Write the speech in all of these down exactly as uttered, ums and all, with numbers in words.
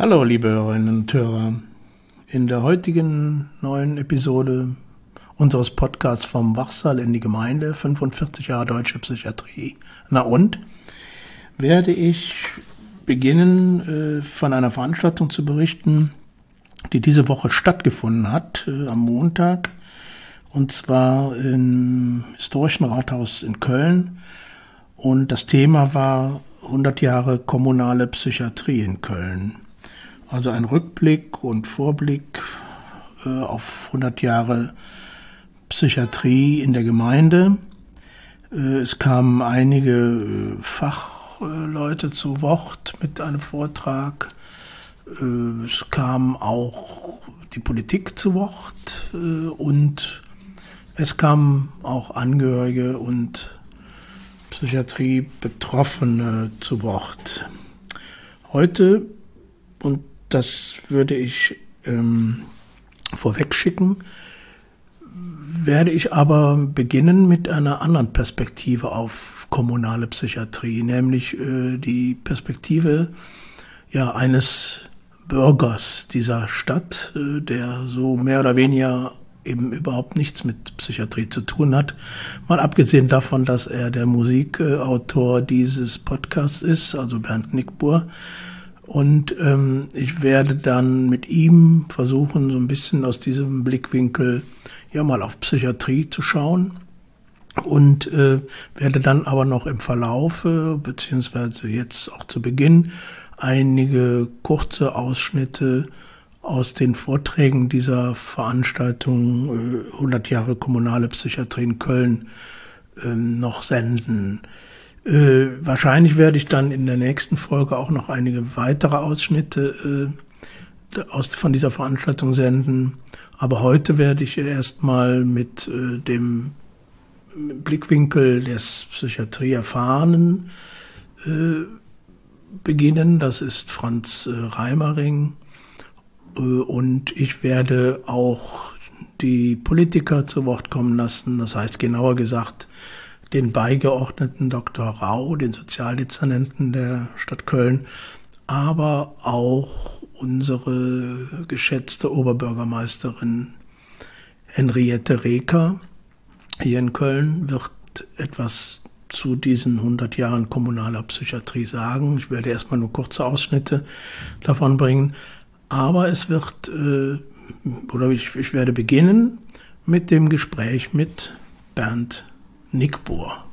Hallo liebe Hörerinnen und Hörer, in der heutigen neuen Episode unseres Podcasts vom Wachsaal in die Gemeinde, fünfundvierzig Jahre Deutsche Psychiatrie. Na und? Werde ich beginnen, äh, von einer Veranstaltung zu berichten, die diese Woche stattgefunden hat, äh, am Montag, und zwar im Historischen Rathaus in Köln. Und das Thema war hundert Jahre kommunale Psychiatrie in Köln. Also ein Rückblick und Vorblick äh, auf hundert Jahre Psychiatrie in der Gemeinde. Äh, es kamen einige äh, Fachleute zu Wort mit einem Vortrag. Äh, es kam auch die Politik zu Wort äh, und es kamen auch Angehörige und Psychiatrie-Betroffene zu Wort. Heute, und das würde ich ähm, vorweg schicken, werde ich aber beginnen mit einer anderen Perspektive auf kommunale Psychiatrie, nämlich äh, die Perspektive ja, eines Bürgers dieser Stadt, äh, der so mehr oder weniger eben überhaupt nichts mit Psychiatrie zu tun hat. Mal abgesehen davon, dass er der Musikautor dieses Podcasts ist, also Bernd Nickbohr. Und ähm, ich werde dann mit ihm versuchen, so ein bisschen aus diesem Blickwinkel ja mal auf Psychiatrie zu schauen. Und äh, werde dann aber noch im Verlauf, äh, beziehungsweise jetzt auch zu Beginn, einige kurze Ausschnitte aus den Vorträgen dieser Veranstaltung äh, hundert Jahre kommunale Psychiatrie in Köln äh, noch senden. Äh, wahrscheinlich werde ich dann in der nächsten Folge auch noch einige weitere Ausschnitte äh, aus, von dieser Veranstaltung senden. Aber heute werde ich erstmal mit äh, dem Blickwinkel des Psychiatrieerfahrenen äh, beginnen. Das ist Franz äh, Reimering. Und ich werde auch die Politiker zu Wort kommen lassen, das heißt genauer gesagt den Beigeordneten Doktor Rau, den Sozialdezernenten der Stadt Köln, aber auch unsere geschätzte Oberbürgermeisterin Henriette Reker hier in Köln wird etwas zu diesen hundert Jahren kommunaler Psychiatrie sagen. Ich werde erstmal nur kurze Ausschnitte davon bringen. Aber es wird, äh, oder ich, ich werde beginnen mit dem Gespräch mit Bernd Nickbohr.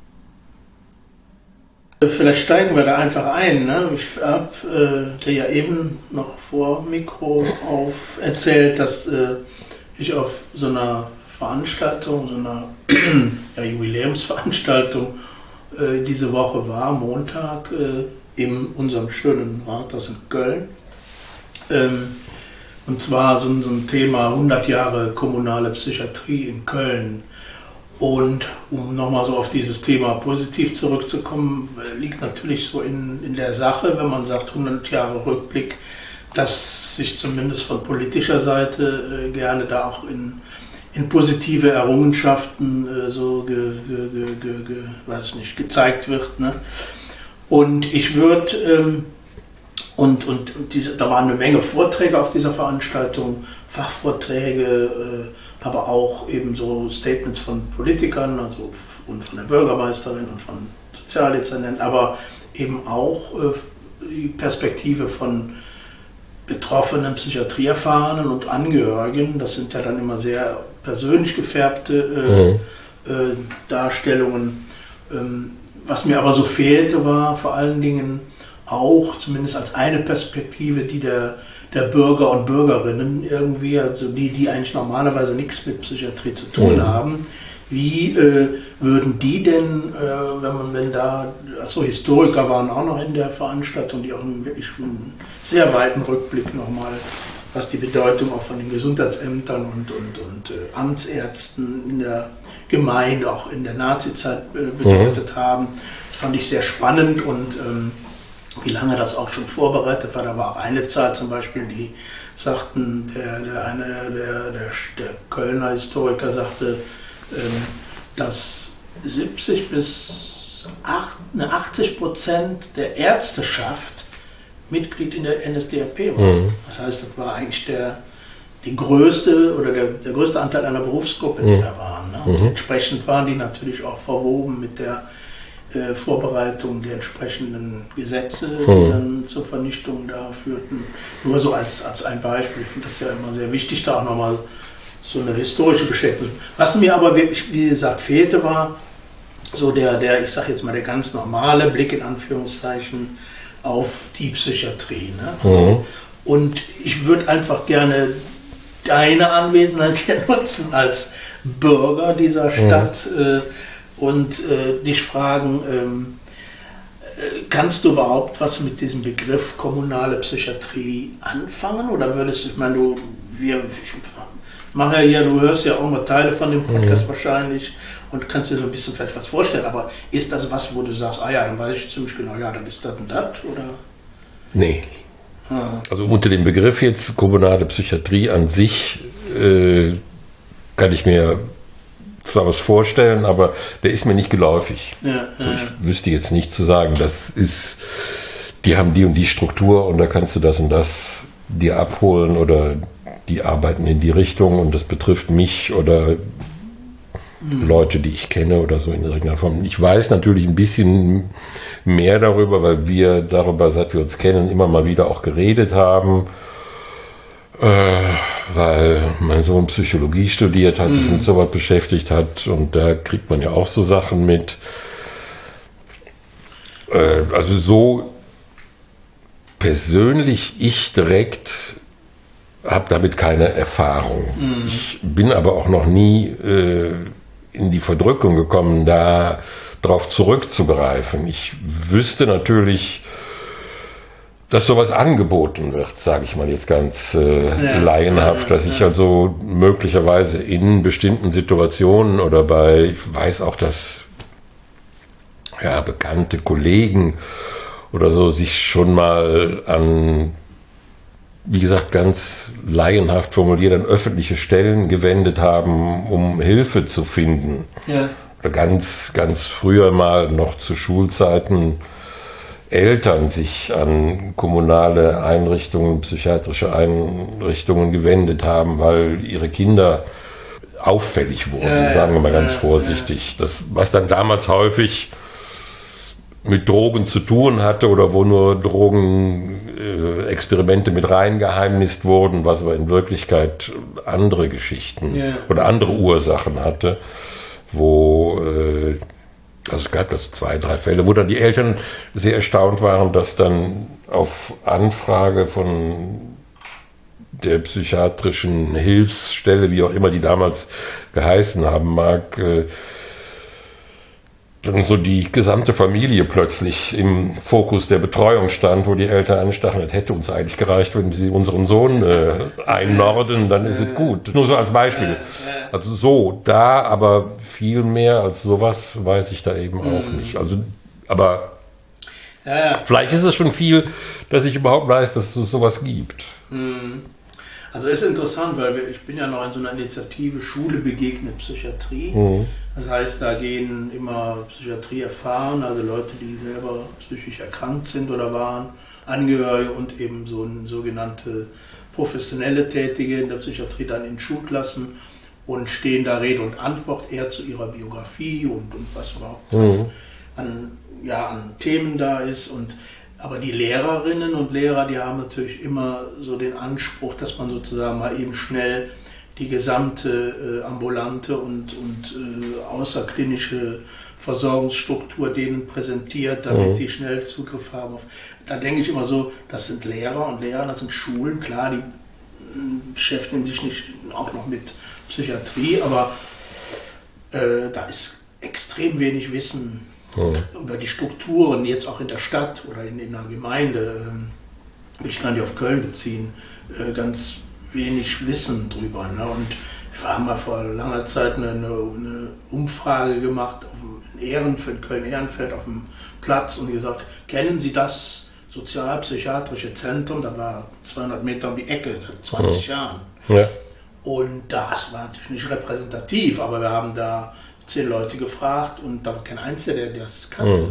Vielleicht steigen wir da einfach ein. Ne? Ich habe äh, dir ja eben noch vor Mikro auf erzählt, dass äh, ich auf so einer Veranstaltung, so einer ja, Jubiläumsveranstaltung äh, diese Woche war, Montag, äh, in unserem schönen Rathaus in Köln. Und zwar so ein Thema hundert Jahre kommunale Psychiatrie in Köln. Und um nochmal so auf dieses Thema positiv zurückzukommen, liegt natürlich so in, in der Sache, wenn man sagt hundert Jahre Rückblick, dass sich zumindest von politischer Seite äh, gerne da auch in, in positive Errungenschaften äh, so ge, ge, ge, ge, ge, weiß nicht, gezeigt wird. Ne? Und ich würde... Ähm, Und, und, und diese, da waren eine Menge Vorträge auf dieser Veranstaltung, Fachvorträge, äh, aber auch eben so Statements von Politikern, also und von der Bürgermeisterin und von Sozialdezernenten, aber eben auch äh, die Perspektive von betroffenen Psychiatrieerfahrenen und Angehörigen. Das sind ja dann immer sehr persönlich gefärbte äh, mhm. äh, Darstellungen. Ähm, was mir aber so fehlte, war vor allen Dingen auch, zumindest als eine Perspektive, die der, der Bürger und Bürgerinnen irgendwie, also die, die eigentlich normalerweise nichts mit Psychiatrie zu tun mhm. haben, wie äh, würden die denn, äh, wenn man, wenn da, also Historiker waren auch noch in der Veranstaltung, die auch einen wirklich einen sehr weiten Rückblick nochmal, was die Bedeutung auch von den Gesundheitsämtern und, und, und äh, Amtsärzten in der Gemeinde, auch in der Nazizeit äh, bedeutet mhm. haben. Das fand ich sehr spannend und ähm, wie lange das auch schon vorbereitet war. Da war auch eine Zahl zum Beispiel, die sagten, der, der eine der, der, der Kölner Historiker sagte, ähm, dass siebzig bis achtzig Prozent der Ärzteschaft Mitglied in der N S D A P war. Mhm. Das heißt, das war eigentlich der, die größte oder der, der größte Anteil einer Berufsgruppe, die mhm. da waren. Ne? Und mhm. entsprechend waren die natürlich auch verwoben mit der äh, Vorbereitung der entsprechenden Gesetze, mhm. die dann zur Vernichtung da führten. Nur so als, als ein Beispiel. Ich finde das ja immer sehr wichtig, da auch nochmal so eine historische Beschäftigung. Was mir aber wirklich, wie gesagt, fehlte, war so der, der, ich sag jetzt mal, der ganz normale Blick in Anführungszeichen auf die Psychiatrie. Ne? Also, mhm. Und ich würde einfach gerne deine Anwesenheit hier nutzen als Bürger dieser Stadt mhm. äh, und äh, dich fragen, ähm, äh, kannst du überhaupt was mit diesem Begriff kommunale Psychiatrie anfangen? Oder würdest du, ich meine, du, wir, ich mache ja hier, du hörst ja auch mal Teile von dem Podcast mhm. wahrscheinlich und kannst dir so ein bisschen vielleicht was vorstellen, aber ist das was, wo du sagst, ah ja, dann weiß ich ziemlich genau, ja, dann ist das und das, oder? Nee. Okay. Ah. Also unter dem Begriff jetzt kommunale Psychiatrie an sich äh, kann ich mir zwar was vorstellen, aber der ist mir nicht geläufig. Ja, also ich ja. wüsste jetzt nicht zu sagen, das ist, die haben die und die Struktur und da kannst du das und das dir abholen oder die arbeiten in die Richtung und das betrifft mich oder Leute, die ich kenne oder so in irgendeiner Form. Ich weiß natürlich ein bisschen mehr darüber, weil wir darüber, seit wir uns kennen, immer mal wieder auch geredet haben, äh, weil mein Sohn Psychologie studiert hat, mhm. sich mit sowas beschäftigt hat und da kriegt man ja auch so Sachen mit. Äh, also so persönlich, ich direkt habe damit keine Erfahrung. Mhm. Ich bin aber auch noch nie äh, in die Verdrückung gekommen, da drauf zurückzugreifen. Ich wüsste natürlich, dass sowas angeboten wird, sage ich mal jetzt ganz äh, ja, laienhaft, ja, dass ich ja. also möglicherweise in bestimmten Situationen oder bei, ich weiß auch, dass ja, bekannte Kollegen oder so sich schon mal an, wie gesagt, ganz laienhaft formuliert, an öffentliche Stellen gewendet haben, um Hilfe zu finden. Ja. Oder ganz, ganz früher mal noch zu Schulzeiten Eltern sich an kommunale Einrichtungen, psychiatrische Einrichtungen gewendet haben, weil ihre Kinder auffällig wurden, ja, sagen wir mal ganz ja, vorsichtig. Ja. Das, was dann damals häufig mit Drogen zu tun hatte oder wo nur Drogenexperimente äh, mit reingeheimnist wurden, was aber in Wirklichkeit andere Geschichten yeah. oder andere Ursachen hatte, wo, äh, also es gab das zwei, drei Fälle, wo dann die Eltern sehr erstaunt waren, dass dann auf Anfrage von der psychiatrischen Hilfsstelle, wie auch immer die damals geheißen haben mag, äh, dann so die gesamte Familie plötzlich im Fokus der Betreuung stand, wo die Eltern anstachen, es hätte uns eigentlich gereicht, wenn sie unseren Sohn äh, einnorden, dann ist es gut. Nur so als Beispiel. Also so, da, aber viel mehr als sowas weiß ich da eben auch nicht. Also, aber ja, ja. Vielleicht ist es schon viel, dass ich überhaupt weiß, dass es sowas gibt. Also es ist interessant, weil wir, ich bin ja noch in so einer Initiative Schule begegnet Psychiatrie. Mhm. Das heißt, da gehen immer Psychiatrie erfahren, also Leute, die selber psychisch erkrankt sind oder waren, Angehörige und eben so ein sogenannte professionelle Tätige in der Psychiatrie dann in Schulklassen und stehen da Rede und Antwort eher zu ihrer Biografie und, und was überhaupt mhm. an, ja, an Themen da ist. Und aber die Lehrerinnen und Lehrer, die haben natürlich immer so den Anspruch, dass man sozusagen mal eben schnell die gesamte äh, ambulante und, und äh, außerklinische Versorgungsstruktur denen präsentiert, damit mhm. die schnell Zugriff haben. Auf, da denke ich immer so, das sind Lehrer und Lehrer, das sind Schulen, klar, die äh, beschäftigen sich nicht auch noch mit Psychiatrie, aber äh, da ist extrem wenig Wissen mhm. über die Strukturen, jetzt auch in der Stadt oder in, in der Gemeinde, äh, will ich gar nicht auf Köln beziehen, äh, ganz wenig Wissen drüber. Ne? Und wir haben mal vor langer Zeit eine, eine Umfrage gemacht auf dem Ehrenfeld, Köln-Ehrenfeld auf dem Platz und gesagt, kennen Sie das sozialpsychiatrische Zentrum? Da war zweihundert Meter um die Ecke, seit zwanzig mhm. Jahren. Ja. Und das war natürlich nicht repräsentativ, aber wir haben da zehn Leute gefragt und da war kein Einziger, der das kannte. Mhm. Ne?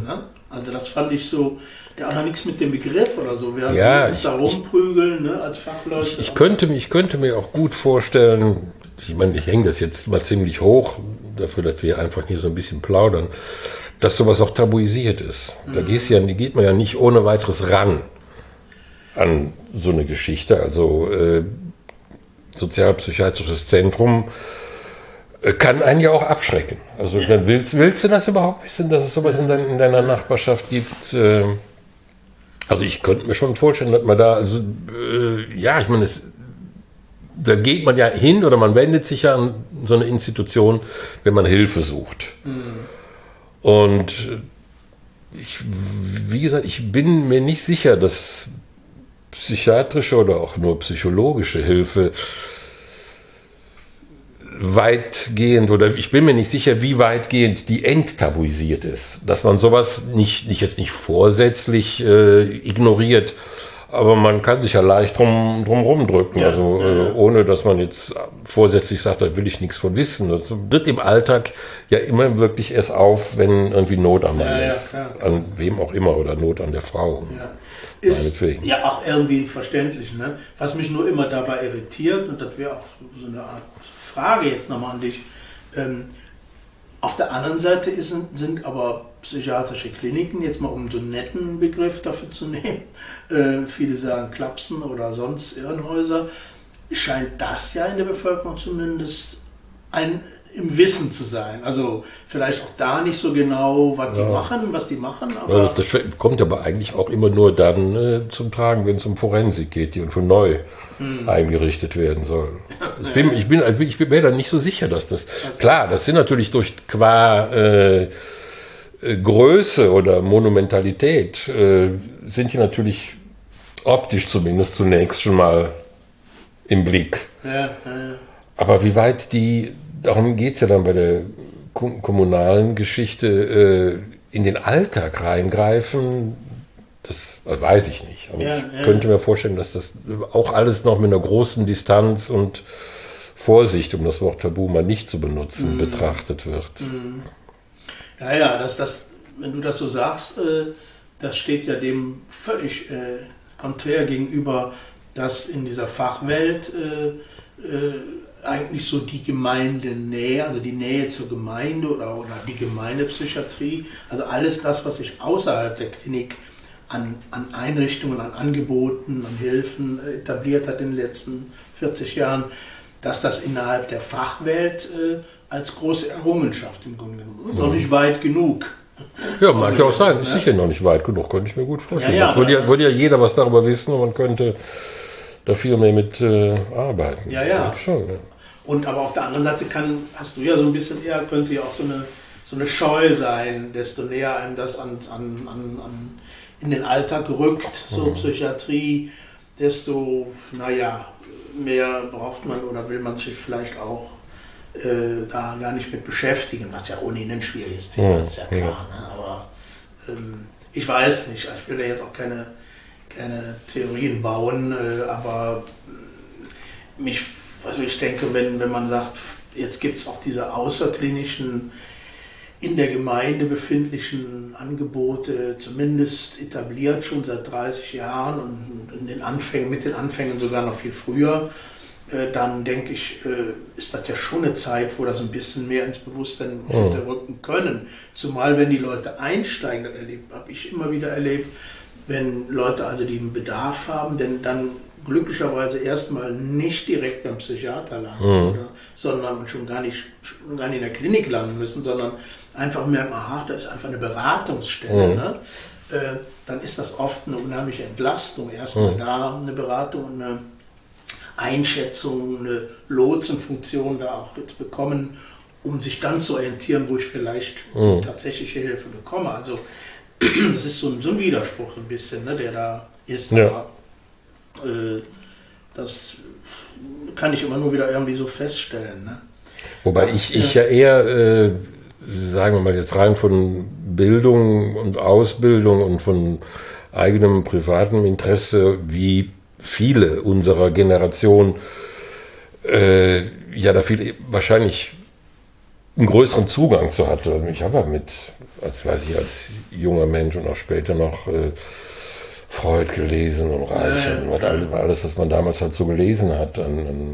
Also das fand ich so, der hat auch nichts mit dem Begriff oder so. Wir ja, uns ich, da rumprügeln, ne, als Fachleute. Ich, ich, könnte, ich könnte mir auch gut vorstellen, ich meine, ich hänge das jetzt mal ziemlich hoch, dafür, dass wir einfach hier so ein bisschen plaudern, dass sowas auch tabuisiert ist. Mhm. Da gehst ja, geht man ja nicht ohne weiteres ran an so eine Geschichte. Also äh, sozialpsychiatrisches Zentrum äh, kann einen ja auch abschrecken. Also ja. dann willst, willst du das überhaupt wissen, dass es sowas in, dein, in deiner Nachbarschaft gibt? Äh, also ich könnte mir schon vorstellen, dass man da, also äh, ja, ich meine, es, da geht man ja hin oder man wendet sich ja an so eine Institution, wenn man Hilfe sucht. Mhm. Und ich, wie gesagt, ich bin mir nicht sicher, dass psychiatrische oder auch nur psychologische Hilfe weitgehend, oder ich bin mir nicht sicher, wie weitgehend die enttabuisiert ist. Dass man sowas nicht, nicht jetzt nicht vorsätzlich äh, ignoriert, aber man kann sich ja leicht drum, drum rumdrücken, ja, also ja. Äh, ohne dass man jetzt vorsätzlich sagt, da will ich nichts von wissen. Das tritt im Alltag ja immer wirklich erst auf, wenn irgendwie Not am Mann ja, ist. Ja, an wem auch immer, oder Not an der Frau. Ja. Ist ja auch irgendwie verständlich. Ne? Was mich nur immer dabei irritiert, und das wäre auch so eine Art Frage jetzt nochmal an dich, ähm, auf der anderen Seite ist, sind aber psychiatrische Kliniken, jetzt mal um so einen netten Begriff dafür zu nehmen, äh, viele sagen Klapsen oder sonst Irrenhäuser, scheint das ja in der Bevölkerung zumindest ein im Wissen zu sein. Also vielleicht auch da nicht so genau, was ja. die machen, was die machen. Aber ja, das kommt aber eigentlich auch immer nur dann äh, zum Tragen, wenn es um Forensik geht, die und von neu hm. eingerichtet werden soll. Ich bin, ich bin, ich bin mir da nicht so sicher, dass das, das klar, das sind natürlich durch qua äh, Größe oder Monumentalität äh, sind die natürlich optisch zumindest zunächst schon mal im Blick. Ja, ja, ja. Aber wie weit die, darum geht es ja dann bei der kommunalen Geschichte, äh, in den Alltag reingreifen, das, das weiß ich nicht. Aber ja, ich ja. könnte mir vorstellen, dass das auch alles noch mit einer großen Distanz und Vorsicht, um das Wort Tabu mal nicht zu benutzen, mm. betrachtet wird. Mm. Ja, ja, das, das, wenn du das so sagst, äh, das steht ja dem völlig äh, konträr gegenüber, dass in dieser Fachwelt äh, äh, eigentlich so die Gemeindenähe, also die Nähe zur Gemeinde oder, oder die Gemeindepsychiatrie, also alles das, was sich außerhalb der Klinik an, an Einrichtungen, an Angeboten, an Hilfen etabliert hat in den letzten vierzig Jahren, dass das innerhalb der Fachwelt äh, als große Errungenschaft im Grunde genommen, mhm. noch nicht weit genug. Ja, mag ja auch sein, ist sicher noch nicht weit genug, könnte ich mir gut vorstellen. Ja, ja, würde, ja, würde ja jeder was darüber wissen und man könnte da viel mehr mit äh, arbeiten. Ja, ja. Schon, ja. Und aber auf der anderen Seite kann, hast du ja so ein bisschen eher, könnte ja auch so eine, so eine Scheu sein, desto näher einem das an, an, an, an in den Alltag rückt, so mhm. Psychiatrie, desto, naja, mehr braucht man oder will man sich vielleicht auch äh, da gar nicht mit beschäftigen, was ja ohnehin ein schwieriges Thema mhm. ist, ja klar. Ja. Ne? Aber ähm, ich weiß nicht, ich will da jetzt auch keine, keine Theorien bauen, äh, aber mich, also ich denke, wenn, wenn man sagt, jetzt gibt es auch diese außerklinischen, in der Gemeinde befindlichen Angebote, zumindest etabliert schon seit dreißig Jahren und in den Anfängen, mit den Anfängen sogar noch viel früher, äh, dann denke ich, äh, ist das ja schon eine Zeit, wo das ein bisschen mehr ins Bewusstsein oh. hätte rücken können. Zumal wenn die Leute einsteigen, das erlebt, habe ich immer wieder erlebt, wenn Leute also den Bedarf haben, denn dann glücklicherweise erstmal nicht direkt beim Psychiater landen, mhm. oder, sondern und schon gar nicht, schon gar nicht in der Klinik landen müssen, sondern einfach merken, aha, da ist einfach eine Beratungsstelle. Mhm. Ne? Äh, dann ist das oft eine unheimliche Entlastung. Erstmal mhm. da eine Beratung, eine Einschätzung, eine Lotsenfunktion da auch zu bekommen, um sich dann zu orientieren, wo ich vielleicht mhm. tatsächliche Hilfe bekomme. Also das ist so ein, so ein Widerspruch ein bisschen, ne, der da ist. Ja. Aber, äh, das kann ich immer nur wieder irgendwie so feststellen. Ne? Wobei ich, ich ja eher, äh, sagen wir mal jetzt rein von Bildung und Ausbildung und von eigenem privatem Interesse, wie viele unserer Generation, äh, ja da viel wahrscheinlich einen größeren Zugang zu hatte. Ich habe ja mit, als weiß ich, als junger Mensch und auch später noch äh, Freud gelesen und Reich ja, und ja. alles, alles, was man damals halt so gelesen hat, an, an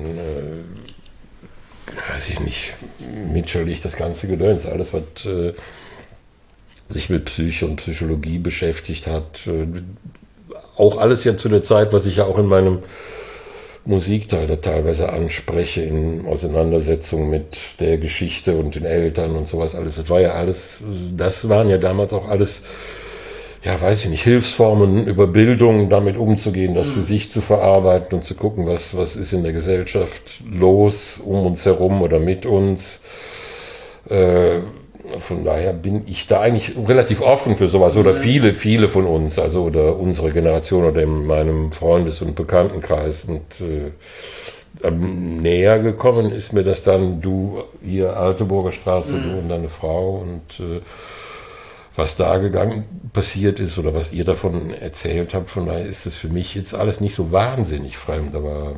äh, weiß ich nicht, Mitscherlich, das ganze Gedöns, alles, was äh, sich mit Psyche und Psychologie beschäftigt hat. Äh, auch alles ja zu der Zeit, was ich ja auch in meinem Musikteil da teilweise anspreche, in Auseinandersetzung mit der Geschichte und den Eltern und sowas alles. Das war ja alles, das waren ja damals auch alles, ja, weiß ich nicht, Hilfsformen über Bildung, damit umzugehen, das für sich zu verarbeiten und zu gucken, was, was ist in der Gesellschaft los, um uns herum oder mit uns. Äh, Von daher bin ich da eigentlich relativ offen für sowas oder viele, viele von uns, also oder unsere Generation oder in meinem Freundes- und Bekanntenkreis. Und äh, näher gekommen ist mir das dann, du hier Alteburger Straße, mhm. du und deine Frau und äh, was da gegangen passiert ist oder was ihr davon erzählt habt. Von daher ist es für mich jetzt alles nicht so wahnsinnig fremd, aber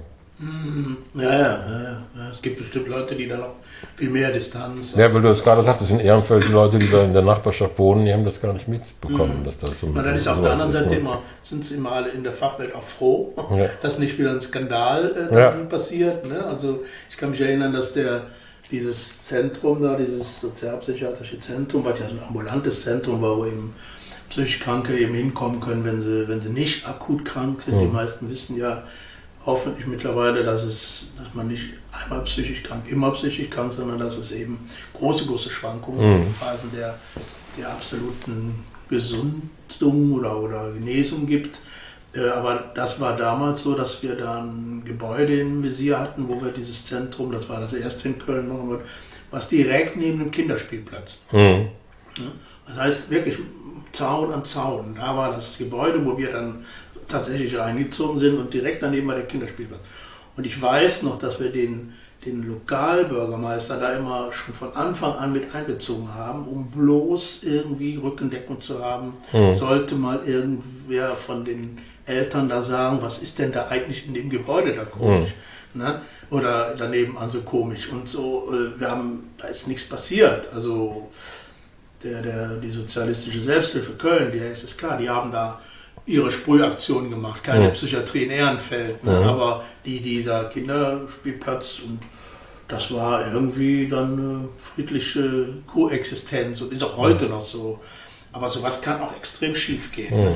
Ja, ja, ja, ja. Es gibt bestimmt Leute, die da noch viel mehr Distanz haben. Ja, weil du das gerade sagtest, in Ehrenfeld die Leute, die da in der Nachbarschaft wohnen, die haben das gar nicht mitbekommen. Mhm. Dass das so Na, dann ist auf der anderen Seite immer, sind sie immer alle in der Fachwelt auch froh, ja. dass nicht wieder ein Skandal äh, dann ja. passiert. Ne? Also ich kann mich erinnern, dass der dieses Zentrum da, dieses sozialpsychiatrische Zentrum, was ja so ein ambulantes Zentrum war, wo eben psychisch Kranke eben hinkommen können, wenn sie, wenn sie nicht akut krank sind. Mhm. Die meisten wissen ja hoffentlich mittlerweile, dass, es, dass man nicht einmal psychisch krank, immer psychisch krank, sondern dass es eben große, große Schwankungen, mhm. Phasen der, der absoluten Gesundung oder, oder Genesung gibt. Äh, aber das war damals so, dass wir da ein Gebäude im Visier hatten, wo wir dieses Zentrum, das war das erste in Köln, machen wollten, was direkt neben dem Kinderspielplatz. Mhm. Ja, das heißt wirklich Zaun an Zaun. Da war das Gebäude, wo wir dann tatsächlich eingezogen sind und direkt daneben war der Kinderspielplatz. Und ich weiß noch, dass wir den, den Lokalbürgermeister da immer schon von Anfang an mit einbezogen haben, um bloß irgendwie Rückendeckung zu haben. Mhm. Sollte mal irgendwer von den Eltern da sagen, was ist denn da eigentlich in dem Gebäude da komisch? Mhm. Ne? Oder daneben an so komisch. Und so, wir haben, da ist nichts passiert. Also der, der, die Sozialistische Selbsthilfe Köln, die S S K, die haben da ihre Sprühaktionen gemacht, keine ja. Psychiatrie in Ehrenfeld, ne? Ja. Aber die, dieser Kinderspielplatz, und das war irgendwie dann eine friedliche Koexistenz und ist auch heute ja. noch so. Aber sowas kann auch extrem schief gehen. Ja. Ne?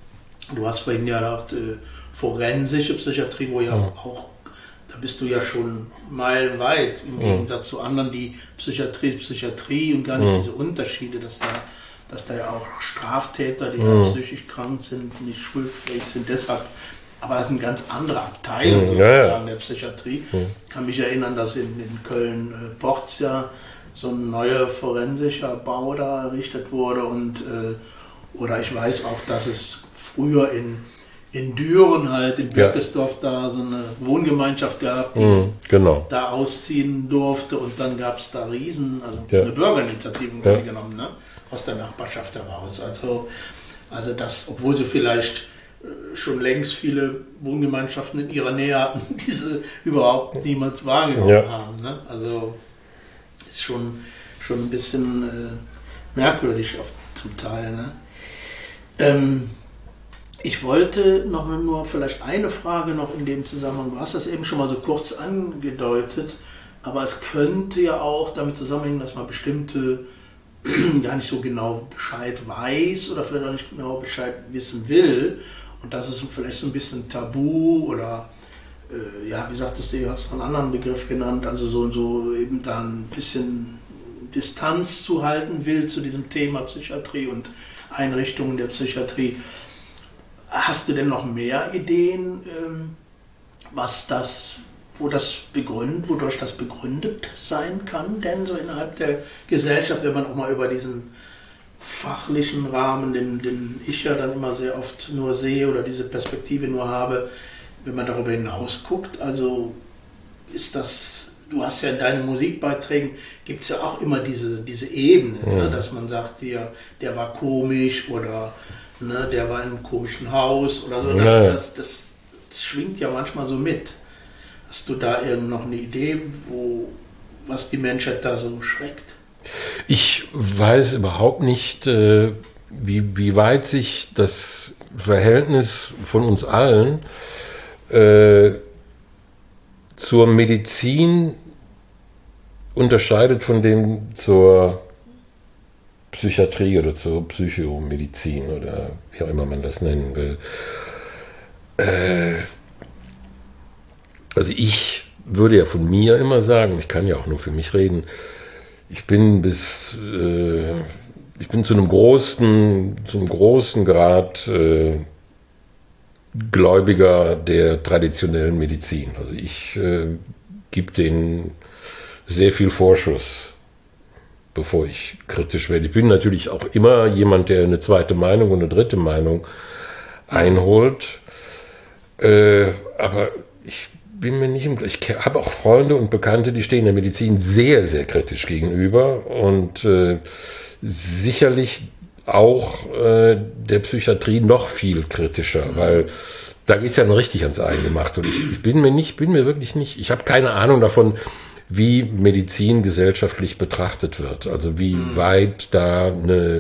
Du hast vorhin ja auch die forensische Psychiatrie, wo ja, ja auch, da bist du ja schon meilenweit im ja. Gegensatz zu anderen, die Psychiatrie, Psychiatrie und gar nicht ja. diese Unterschiede, dass da dass da ja auch Straftäter, die mhm. ja psychisch krank sind, nicht schuldfähig sind, deshalb, aber das ist eine ganz andere Abteilung mhm. sozusagen ja, ja. der Psychiatrie. Mhm. Ich kann mich erinnern, dass in, in Köln-Porz äh, ja so ein neuer forensischer Bau da errichtet wurde und äh, oder ich weiß auch, dass es früher in, in Düren halt, in Birkesdorf ja. da so eine Wohngemeinschaft gab, die mhm, genau. da ausziehen durfte und dann gab es da Riesen, also ja. eine Bürgerinitiative im Grunde ja. genommen, ne? Aus der Nachbarschaft heraus. Also, also das, obwohl sie vielleicht äh, schon längst viele Wohngemeinschaften in ihrer Nähe hatten, diese überhaupt niemals wahrgenommen ja. haben. Ne? Also ist schon, schon ein bisschen äh, merkwürdig auf, zum Teil. Ne? Ähm, ich wollte noch nur vielleicht eine Frage noch in dem Zusammenhang, du hast das eben schon mal so kurz angedeutet, aber es könnte ja auch damit zusammenhängen, dass man bestimmte gar nicht so genau Bescheid weiß oder vielleicht auch nicht genau Bescheid wissen will und das ist vielleicht so ein bisschen Tabu oder äh, ja, wie sagtest du, du hast einen anderen Begriff genannt, also so, so eben da ein bisschen Distanz zu halten will zu diesem Thema Psychiatrie und Einrichtungen der Psychiatrie. Hast du denn noch mehr Ideen, ähm, was das wo das begründet, wodurch das begründet sein kann, denn so innerhalb der Gesellschaft, wenn man auch mal über diesen fachlichen Rahmen, den, den ich ja dann immer sehr oft nur sehe oder diese Perspektive nur habe, wenn man darüber hinaus guckt, also ist das, du hast ja in deinen Musikbeiträgen, gibt es ja auch immer diese, diese Ebene, ja. ne, dass man sagt, der, der war komisch oder ne, der war in einem komischen Haus oder so, das, ja. das, das, das schwingt ja manchmal so mit. Hast du da irgend noch eine Idee, wo, was die Menschheit da so schreckt? Ich weiß überhaupt nicht, äh, wie, wie weit sich das Verhältnis von uns allen äh, zur Medizin unterscheidet von dem zur Psychiatrie oder zur Psychomedizin oder wie auch immer man das nennen will. Äh, also ich würde ja von mir immer sagen, ich kann ja auch nur für mich reden, ich bin bis äh, ich bin zu einem großen, zu einem großen Grad äh, Gläubiger der traditionellen Medizin. Also ich äh, gebe denen sehr viel Vorschuss, bevor ich kritisch werde. Ich bin natürlich auch immer jemand, der eine zweite Meinung und eine dritte Meinung einholt. Äh, aber ich bin mir nicht im, ich habe auch Freunde und Bekannte, die stehen der Medizin sehr, sehr kritisch gegenüber und äh, sicherlich auch äh, der Psychiatrie noch viel kritischer, mhm. weil da geht es ja noch richtig ans Eingemachte. Und ich, ich bin mir nicht, bin mir wirklich nicht, ich habe keine Ahnung davon, wie Medizin gesellschaftlich betrachtet wird. Also wie mhm. weit da eine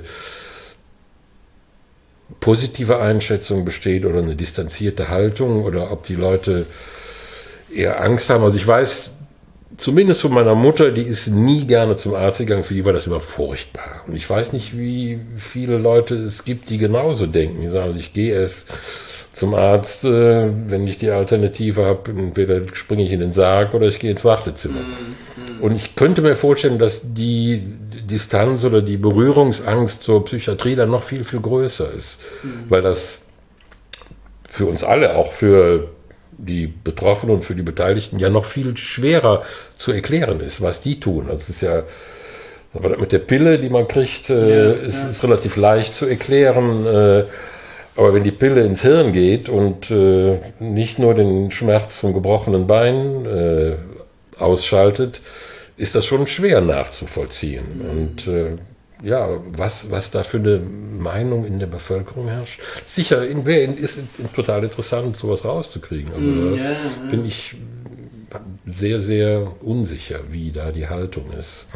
positive Einschätzung besteht oder eine distanzierte Haltung oder ob die Leute eher Angst haben. Also ich weiß, zumindest von meiner Mutter, die ist nie gerne zum Arzt gegangen, für die war das immer furchtbar. Und ich weiß nicht, wie viele Leute es gibt, die genauso denken. Die sagen, ich gehe erst zum Arzt, äh, wenn ich die Alternative habe, entweder springe ich in den Sarg oder ich gehe ins Wartezimmer. Mhm. Und ich könnte mir vorstellen, dass die Distanz oder die Berührungsangst zur Psychiatrie dann noch viel, viel größer ist. Mhm. Weil das für uns alle, auch für die Betroffenen und für die Beteiligten ja noch viel schwerer zu erklären ist, was die tun. Also es ist ja, aber mit der Pille, die man kriegt, äh, ja, ist es ja. relativ leicht zu erklären. Äh, aber wenn die Pille ins Hirn geht und äh, nicht nur den Schmerz vom gebrochenen Bein äh, ausschaltet, ist das schon schwer nachzuvollziehen. Mhm. Und äh, ja, was, was da für eine Meinung in der Bevölkerung herrscht. Sicher, in, ist total interessant, sowas rauszukriegen. Aber mm, ja, ja. bin ich sehr, sehr unsicher, wie da die Haltung ist.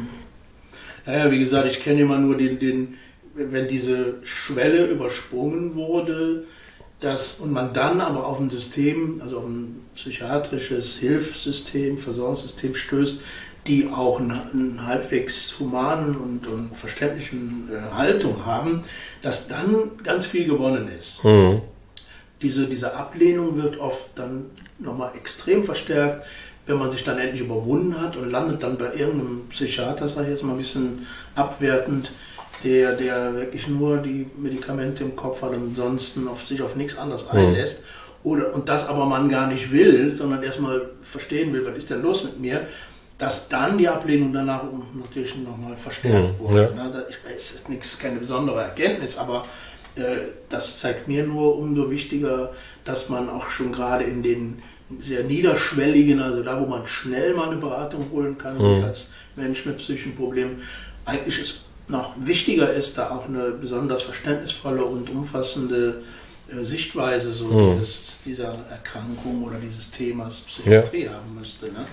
Ja, wie gesagt, ich kenne immer nur den, den, wenn diese Schwelle übersprungen wurde, dass, und man dann aber auf ein System, also auf ein psychiatrisches Hilfssystem, Versorgungssystem stößt, die auch einen halbwegs humanen und, und verständlichen äh, Haltung haben, dass dann ganz viel gewonnen ist. Mhm. Diese, diese Ablehnung wird oft dann nochmal extrem verstärkt, wenn man sich dann endlich überwunden hat und landet dann bei irgendeinem Psychiater, das war jetzt mal ein bisschen abwertend, der, der wirklich nur die Medikamente im Kopf hat und ansonsten auf sich auf nichts anderes einlässt. Mhm. Oder, und das aber man gar nicht will, sondern erstmal verstehen will, was ist denn los mit mir, dass dann die Ablehnung danach natürlich nochmal verstärkt wurde. Ja. Ich weiß, es ist nichts, keine besondere Erkenntnis, aber äh, das zeigt mir nur umso wichtiger, dass man auch schon gerade in den sehr niederschwelligen, also da, wo man schnell mal eine Beratung holen kann, mhm. sich als Mensch mit psychischen Problemen, eigentlich ist noch wichtiger ist, da auch eine besonders verständnisvolle und umfassende äh, Sichtweise so mhm. dieses, dieser Erkrankung oder dieses Themas Psychiatrie ja. haben müsste. Ne?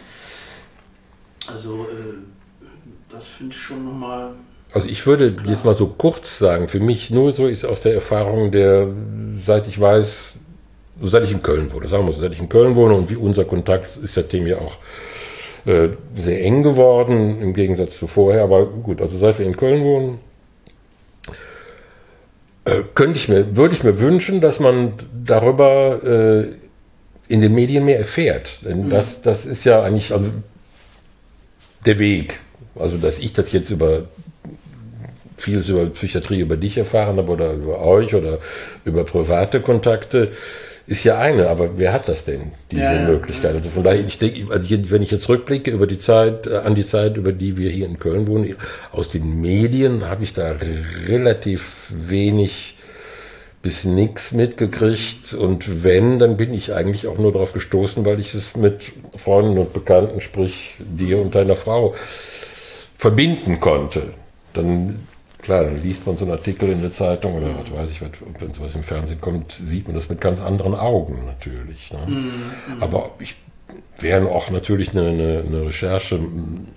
Also äh, das finde ich schon nochmal. Also ich würde klar. jetzt mal so kurz sagen, für mich nur so ist aus der Erfahrung, der seit ich weiß, seit ich in Köln wohne, sagen wir so, seit ich in Köln wohne und wie unser Kontakt ist seitdem ja auch äh, sehr eng geworden, im Gegensatz zu vorher, aber gut, also seit wir in Köln wohnen, äh, könnte ich mir, würde ich mir wünschen, dass man darüber äh, in den Medien mehr erfährt, denn mhm. das, das ist ja eigentlich, also der Weg, also dass ich das jetzt über vieles über Psychiatrie über dich erfahren habe oder über euch oder über private Kontakte, ist ja eine, aber wer hat das denn, diese ja, Möglichkeit? Also von daher, ich denke, also wenn ich jetzt rückblicke über die Zeit, äh, an die Zeit, über die wir hier in Köln wohnen, aus den Medien habe ich da relativ wenig bis nichts mitgekriegt und wenn, dann bin ich eigentlich auch nur darauf gestoßen, weil ich es mit Freunden und Bekannten, sprich dir und deiner Frau, verbinden konnte. Dann, klar, dann liest man so einen Artikel in der Zeitung oder was weiß ich, wenn sowas im Fernsehen kommt, sieht man das mit ganz anderen Augen natürlich. Ne? Mhm. Aber ich wäre auch natürlich eine, eine, eine Recherche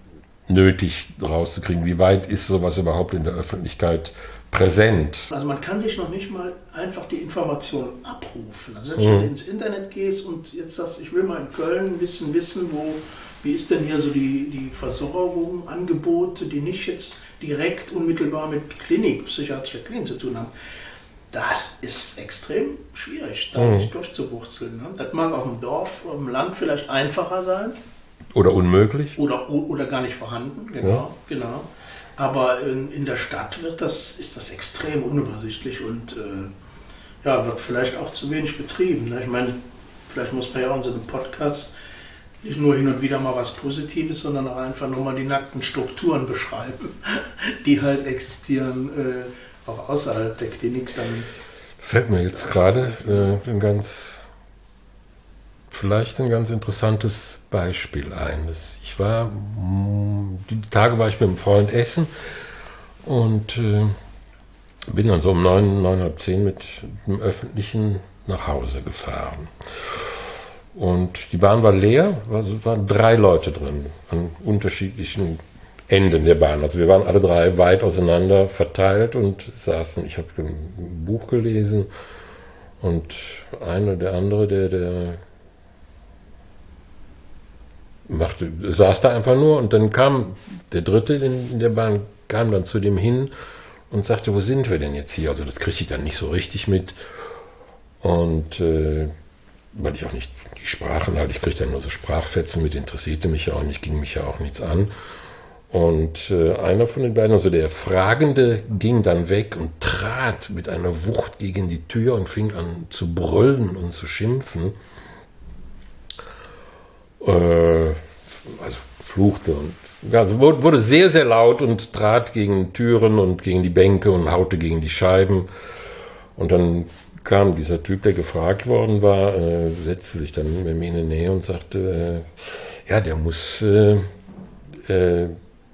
nötig rauszukriegen. Wie weit ist sowas überhaupt in der Öffentlichkeit präsent? Also man kann sich noch nicht mal einfach die Informationen abrufen. Also selbst mhm. wenn du ins Internet gehst und jetzt sagst, ich will mal in Köln ein bisschen wissen, wo, wie ist denn hier so die, die Versorgung, Angebote, die nicht jetzt direkt unmittelbar mit Klinik, psychiatrischer Klinik zu tun haben. Das ist extrem schwierig, da mhm. sich durchzuwurzeln. Ne? Das mag auf dem Dorf, auf dem Land vielleicht einfacher sein. Oder unmöglich. Oder, oder gar nicht vorhanden, genau, ja. genau. Aber in, in der Stadt wird das, ist das extrem unübersichtlich und äh, ja, wird vielleicht auch zu wenig betrieben. Ne? Ich meine, vielleicht muss man ja auch in so einem Podcast nicht nur hin und wieder mal was Positives, sondern auch einfach nur mal die nackten Strukturen beschreiben, die halt existieren, äh, auch außerhalb der Klinik. Dann fällt mir jetzt gerade äh, ein ganz, vielleicht ein ganz interessantes Beispiel ein. Das, ich war, die Tage war ich mit einem Freund essen und äh, bin dann so um neun, neun, halb zehn mit dem Öffentlichen nach Hause gefahren. Und die Bahn war leer, also es waren drei Leute drin, an unterschiedlichen Enden der Bahn. Also wir waren alle drei weit auseinander verteilt und saßen, ich habe ein Buch gelesen und einer, der andere, der, der machte, saß da einfach nur und dann kam der dritte in, in der Bahn, kam dann zu dem hin und sagte, wo sind wir denn jetzt hier? Also das kriegte ich dann nicht so richtig mit und äh, weil ich auch nicht die Sprachen halt, ich kriegte dann nur so Sprachfetzen mit, interessierte mich ja auch nicht, ging mich ja auch nichts an. Und äh, einer von den beiden, also der Fragende, ging dann weg und trat mit einer Wucht gegen die Tür und fing an zu brüllen und zu schimpfen. Äh, also fluchte und also wurde sehr, sehr laut und trat gegen Türen und gegen die Bänke und haute gegen die Scheiben. Und dann kam dieser Typ, der gefragt worden war, äh, setzte sich dann mit mir in die Nähe und sagte, äh, ja, der muss äh, äh,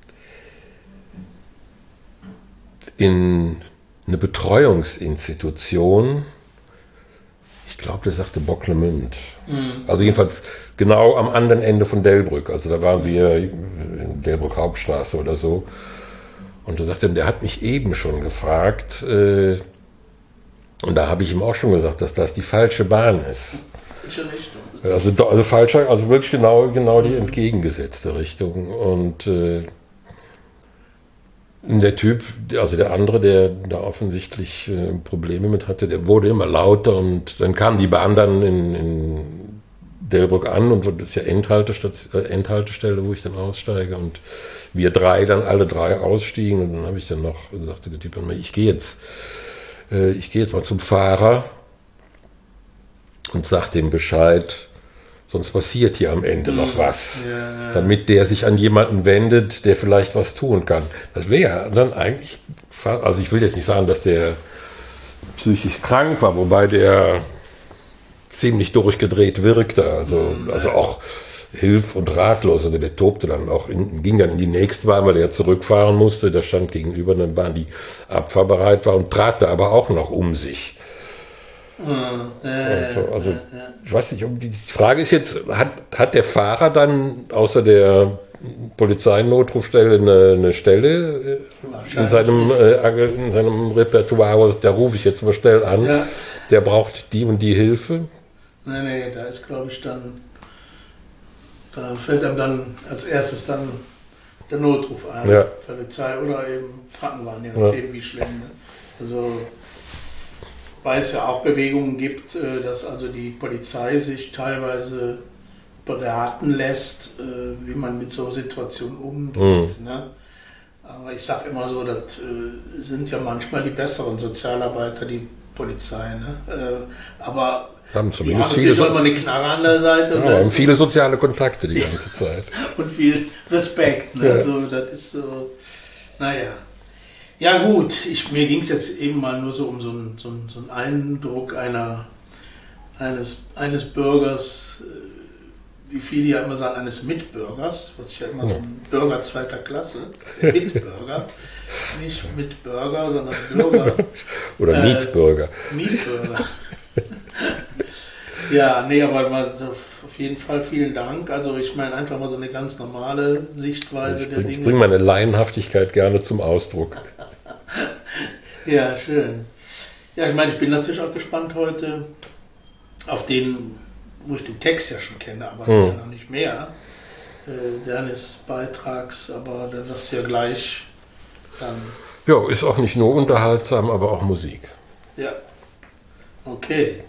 in eine Betreuungsinstitution, ich glaube, der sagte Bocklemünd. Mhm. Also jedenfalls genau am anderen Ende von Delbrück. Also da waren wir in Delbrück Hauptstraße oder so. Und da sagte er, der hat mich eben schon gefragt, äh, und da habe ich ihm auch schon gesagt, dass das die falsche Bahn ist. Also, also falscher, also wirklich genau, genau die entgegengesetzte Richtung. Und äh, der Typ, also der andere, der da offensichtlich äh, Probleme mit hatte, der wurde immer lauter und dann kam die Bahn dann in, in Delbrück an und das ist ja Endhaltestation, äh, Endhaltestelle, wo ich dann aussteige und wir drei dann alle drei ausstiegen und dann habe ich dann noch, sagte der Typ an mir, ich gehe jetzt Ich gehe jetzt mal zum Fahrer und sage dem Bescheid, sonst passiert hier am Ende noch was, ja, ja. damit der sich an jemanden wendet, der vielleicht was tun kann. Das wäre dann eigentlich, also ich will jetzt nicht sagen, dass der psychisch krank war, wobei der ziemlich durchgedreht wirkte, also, also auch hilf- und ratlos, also der tobte dann auch, in, ging dann in die nächste Bahn, weil er zurückfahren musste, da stand gegenüber eine Bahn, die abfahrbereit war und trat da aber auch noch um sich. Äh, also, also ich weiß nicht, die Frage ist jetzt, hat, hat der Fahrer dann außer der Polizeinotrufstelle eine, eine Stelle in seinem, äh, in seinem Repertoire, da rufe ich jetzt mal schnell an, ja. Der braucht die und die Hilfe? Nee, nee, da ist glaube ich dann Da fällt einem dann als erstes dann der Notruf ein, ja. Polizei oder eben Krankenwagen, je nachdem ja. wie schlimm. Ne? Also, weil es ja auch Bewegungen gibt, dass also die Polizei sich teilweise beraten lässt, wie man mit so Situationen umgeht. Mhm. Ne? Aber ich sage immer so, das sind ja manchmal die besseren Sozialarbeiter, die Polizei. Ne? Aber haben die haben natürlich auch immer eine Knarre an der Seite. Ja, und haben viele soziale Kontakte die ganze Zeit. Und viel Respekt. Ne? Ja. Also, das ist so, naja. Ja gut, ich, mir ging es jetzt eben mal nur so um so einen, so einen, so einen Eindruck einer, eines, eines Bürgers, wie viele ja immer sagen, eines Mitbürgers, was ich ja immer ja. so ein Bürger zweiter Klasse, Mitbürger, nicht Mitbürger, sondern Bürger. Oder äh, Mietbürger. Mietbürger. Ja, nee, aber mal so, auf jeden Fall vielen Dank. Also ich meine einfach mal so eine ganz normale Sichtweise Ich der bringe Dinge. bring meine Laienhaftigkeit gerne zum Ausdruck. Ja, schön. Ja, ich meine, ich bin natürlich auch gespannt heute auf den, wo ich den Text ja schon kenne, aber hm. ja noch nicht mehr, äh, deines Beitrags, aber da wirst du ja gleich dann... Ja, ist auch nicht nur unterhaltsam, aber auch Musik. Ja, okay.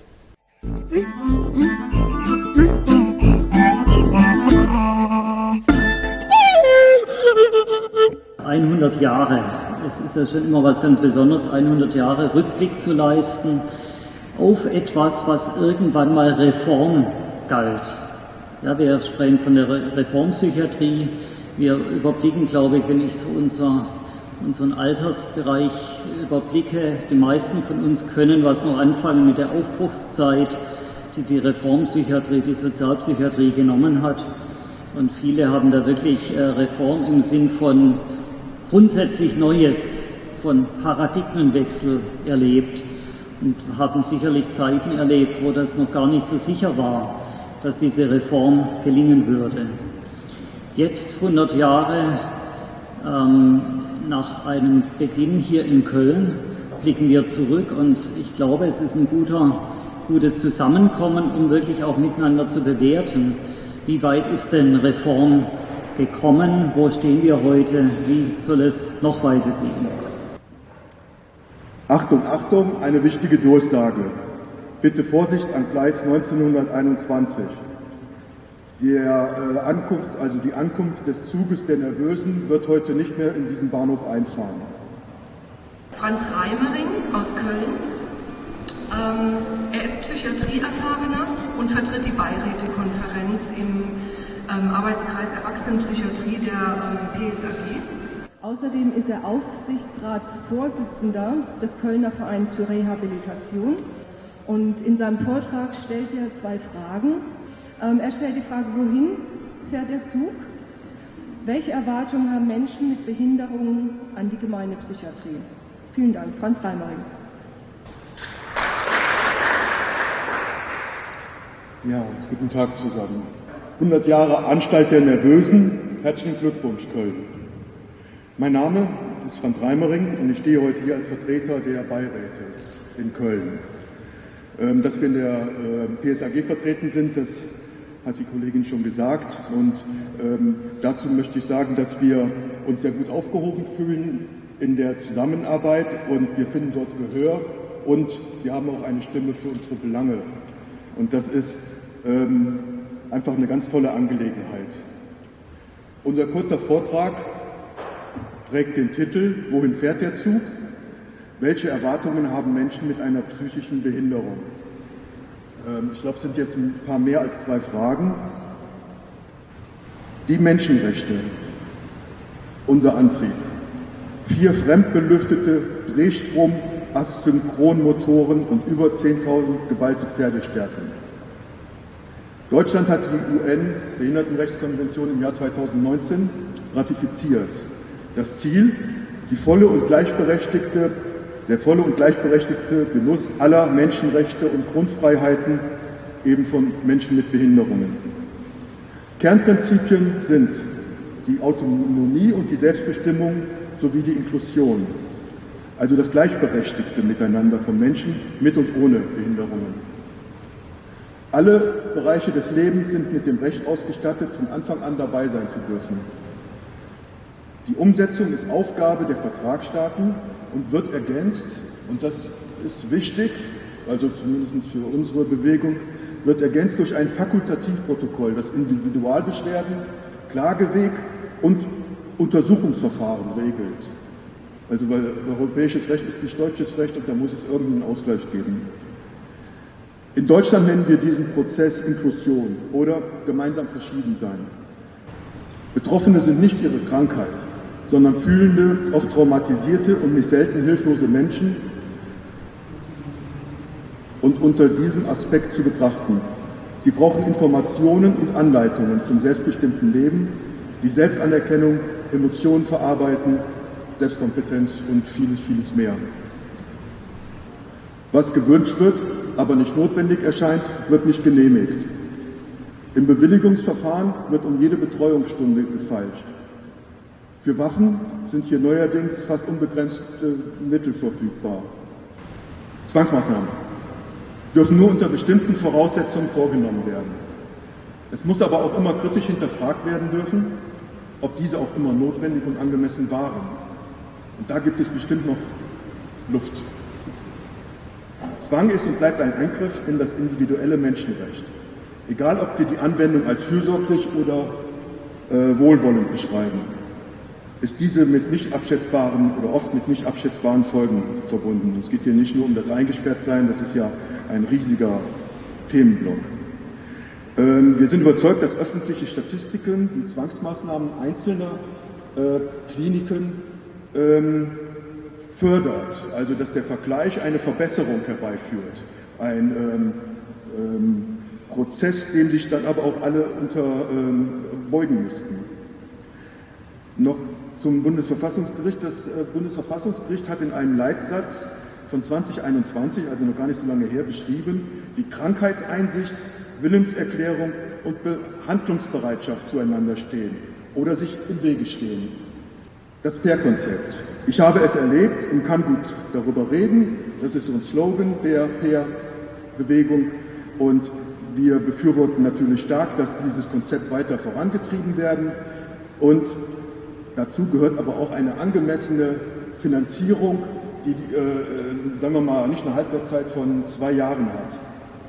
hundert Jahre. Es ist ja schon immer was ganz Besonderes, hundert Jahre Rückblick zu leisten auf etwas, was irgendwann mal Reform galt. Ja, wir sprechen von der Reformpsychiatrie. Wir überblicken, glaube ich, wenn ich so unser, unseren Altersbereich überblicke, die meisten von uns können was noch anfangen mit der Aufbruchszeit, die die Reformpsychiatrie, die Sozialpsychiatrie genommen hat. Und viele haben da wirklich äh, Reform im Sinn von grundsätzlich Neues, von Paradigmenwechsel erlebt und haben sicherlich Zeiten erlebt, wo das noch gar nicht so sicher war, dass diese Reform gelingen würde. Jetzt, hundert Jahre ähm, nach einem Beginn hier in Köln, blicken wir zurück und ich glaube, es ist ein guter, gutes Zusammenkommen, um wirklich auch miteinander zu bewerten, wie weit ist denn Reform gekommen, wo stehen wir heute, wie soll es noch weitergehen? Achtung, Achtung, eine wichtige Durchsage. Bitte Vorsicht an Gleis neunzehnhunderteinundzwanzig. Der äh, Ankunft, also die Ankunft des Zuges der Nervösen wird heute nicht mehr in diesen Bahnhof einfahren. Franz Reimering aus Köln. Ähm, er ist Psychiatrieerfahrener und vertritt die Beirätekonferenz im ähm, Arbeitskreis Erwachsenenpsychiatrie der ähm, P S A G. Außerdem ist er Aufsichtsratsvorsitzender des Kölner Vereins für Rehabilitation und in seinem Vortrag stellt er zwei Fragen. Ähm, er stellt die Frage, wohin fährt der Zug? Welche Erwartungen haben Menschen mit Behinderungen an die gemeine Psychiatrie? Vielen Dank. Franz Reimering. Ja, guten Tag zusammen. hundert Jahre Anstalt der Nervösen. Herzlichen Glückwunsch, Köln. Mein Name ist Franz Reimering und ich stehe heute hier als Vertreter der Beiräte in Köln. Dass wir in der P S A G vertreten sind, das hat die Kollegin schon gesagt. Und ähm, dazu möchte ich sagen, dass wir uns sehr gut aufgehoben fühlen in der Zusammenarbeit und wir finden dort Gehör und wir haben auch eine Stimme für unsere Belange. Und das ist ähm, einfach eine ganz tolle Angelegenheit. Unser kurzer Vortrag trägt den Titel „Wohin fährt der Zug? Welche Erwartungen haben Menschen mit einer psychischen Behinderung?" Ähm, ich glaube, es sind jetzt ein paar mehr als zwei Fragen. Die Menschenrechte, unser Antrieb. Vier fremdbelüftete Drehstrom-Asynchronmotoren und über zehntausend geballte Pferdestärken. Deutschland hat die U N-Behindertenrechtskonvention im Jahr zweitausendneunzehn ratifiziert. Das Ziel, die volle und gleichberechtigte, der volle und gleichberechtigte Genuss aller Menschenrechte und Grundfreiheiten, eben von Menschen mit Behinderungen. Kernprinzipien sind die Autonomie und die Selbstbestimmung sowie die Inklusion, also das gleichberechtigte Miteinander von Menschen mit und ohne Behinderungen. Alle Bereiche des Lebens sind mit dem Recht ausgestattet, von Anfang an dabei sein zu dürfen. Die Umsetzung ist Aufgabe der Vertragsstaaten und wird ergänzt, und das ist wichtig, also zumindest für unsere Bewegung, wird ergänzt durch ein Fakultativprotokoll, das Individualbeschwerden, Klageweg und Untersuchungsverfahren regelt. Also weil europäisches Recht ist nicht deutsches Recht und da muss es irgendeinen Ausgleich geben. In Deutschland nennen wir diesen Prozess Inklusion oder gemeinsam verschieden sein. Betroffene sind nicht ihre Krankheit, sondern fühlende, oft traumatisierte und nicht selten hilflose Menschen und unter diesem Aspekt zu betrachten. Sie brauchen Informationen und Anleitungen zum selbstbestimmten Leben, die Selbstanerkennung, Emotionen verarbeiten, Selbstkompetenz und vieles, vieles mehr. Was gewünscht wird, aber nicht notwendig erscheint, wird nicht genehmigt. Im Bewilligungsverfahren wird um jede Betreuungsstunde gefeilscht. Für Waffen sind hier neuerdings fast unbegrenzte Mittel verfügbar. Zwangsmaßnahmen dürfen nur unter bestimmten Voraussetzungen vorgenommen werden. Es muss aber auch immer kritisch hinterfragt werden dürfen, ob diese auch immer notwendig und angemessen waren. Und da gibt es bestimmt noch Luft. Zwang ist und bleibt ein Eingriff in das individuelle Menschenrecht. Egal, ob wir die Anwendung als fürsorglich oder äh, wohlwollend beschreiben, ist diese mit nicht abschätzbaren oder oft mit nicht abschätzbaren Folgen verbunden. Es geht hier nicht nur um das Eingesperrtsein, das ist ja ein riesiger Themenblock. Ähm, wir sind überzeugt, dass öffentliche Statistiken die Zwangsmaßnahmen einzelner äh, Kliniken ähm, fördert, also dass der Vergleich eine Verbesserung herbeiführt, ein ähm, ähm, Prozess, dem sich dann aber auch alle unterbeugen ähm, müssten. Noch zum Bundesverfassungsgericht. Das äh, Bundesverfassungsgericht hat in einem Leitsatz von zweitausendeinundzwanzig, also noch gar nicht so lange her, beschrieben, die Krankheitseinsicht, Willenserklärung und Behandlungsbereitschaft zueinander stehen oder sich im Wege stehen. Das Peer-Konzept. Ich habe es erlebt und kann gut darüber reden. Das ist so ein Slogan der Peer-Bewegung und wir befürworten natürlich stark, dass dieses Konzept weiter vorangetrieben werden und dazu gehört aber auch eine angemessene Finanzierung, die, äh, sagen wir mal, nicht eine Halbwertszeit von zwei Jahren hat.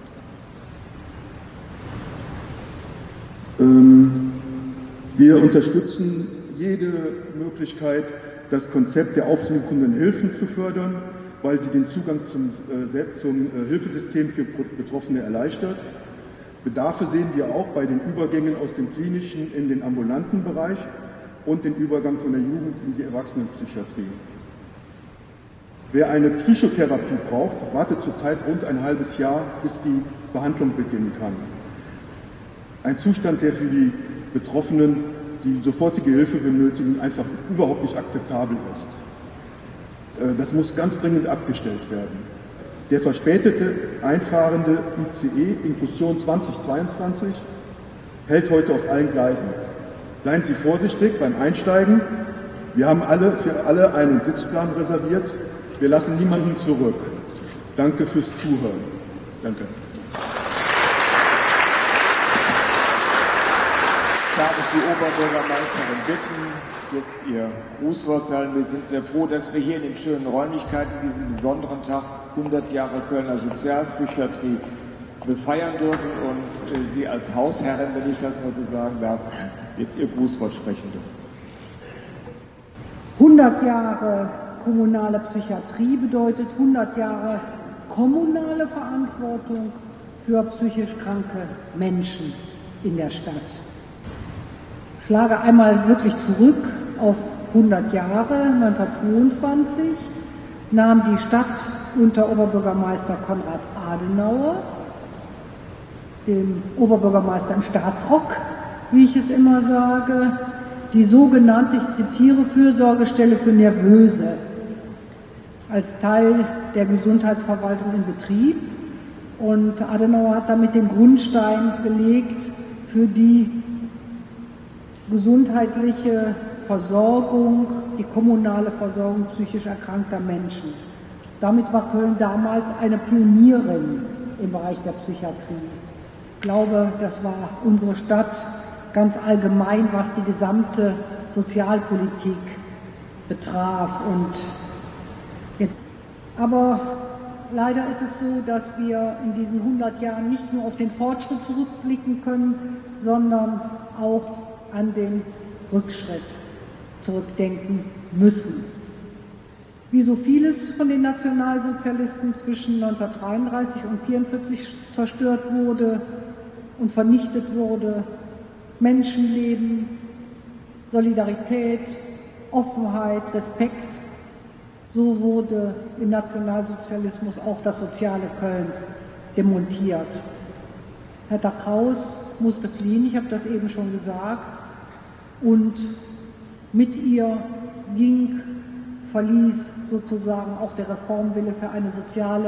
Ähm, wir unterstützen jede Möglichkeit, das Konzept der aufsuchenden Hilfen zu fördern, weil sie den Zugang zum, äh, zum äh, Hilfesystem für Betroffene erleichtert. Bedarfe sehen wir auch bei den Übergängen aus dem klinischen in den ambulanten Bereich und den Übergang von der Jugend in die Erwachsenenpsychiatrie. Wer eine Psychotherapie braucht, wartet zurzeit rund ein halbes Jahr, bis die Behandlung beginnen kann. Ein Zustand, der für die Betroffenen, die sofortige Hilfe benötigen, einfach überhaupt nicht akzeptabel ist. Das muss ganz dringend abgestellt werden. Der verspätete, einfahrende I C E Inklusion zweitausendzweiundzwanzig hält heute auf allen Gleisen. Seien Sie vorsichtig beim Einsteigen. Wir haben alle für alle einen Sitzplan reserviert. Wir lassen niemanden zurück. Danke fürs Zuhören. Danke. Darf ich die Oberbürgermeisterin bitten, jetzt ihr Grußwort zu halten. Wir sind sehr froh, dass wir hier in den schönen Räumlichkeiten diesen besonderen Tag hundert Jahre Kölner Sozialpsychiatrie befeiern dürfen und äh, Sie als Hausherrin, wenn ich das mal so sagen darf, jetzt Ihr Grußwort sprechen dürfen. hundert Jahre kommunale Psychiatrie bedeutet hundert Jahre kommunale Verantwortung für psychisch kranke Menschen in der Stadt. Ich schlage einmal wirklich zurück auf hundert Jahre. neunzehnhundertzweiundzwanzig nahm die Stadt unter Oberbürgermeister Konrad Adenauer, dem Oberbürgermeister im Staatsrock, wie ich es immer sage, die sogenannte, ich zitiere, Fürsorgestelle für Nervöse als Teil der Gesundheitsverwaltung in Betrieb. Und Adenauer hat damit den Grundstein gelegt für die gesundheitliche Versorgung, die kommunale Versorgung psychisch erkrankter Menschen. Damit war Köln damals eine Pionierin im Bereich der Psychiatrie. Ich glaube, das war unsere Stadt ganz allgemein, was die gesamte Sozialpolitik betraf. Und jetzt, aber leider ist es so, dass wir in diesen hundert Jahren nicht nur auf den Fortschritt zurückblicken können, sondern auch an den Rückschritt zurückdenken müssen. Wie so vieles von den Nationalsozialisten zwischen neunzehnhundertdreiunddreißig und neunzehnhundertvierundvierzig zerstört wurde und vernichtet wurde, Menschenleben, Solidarität, Offenheit, Respekt, so wurde im Nationalsozialismus auch das soziale Köln demontiert. Hertha Kraus musste fliehen, ich habe das eben schon gesagt, und mit ihr ging, verließ sozusagen auch der Reformwille für eine soziale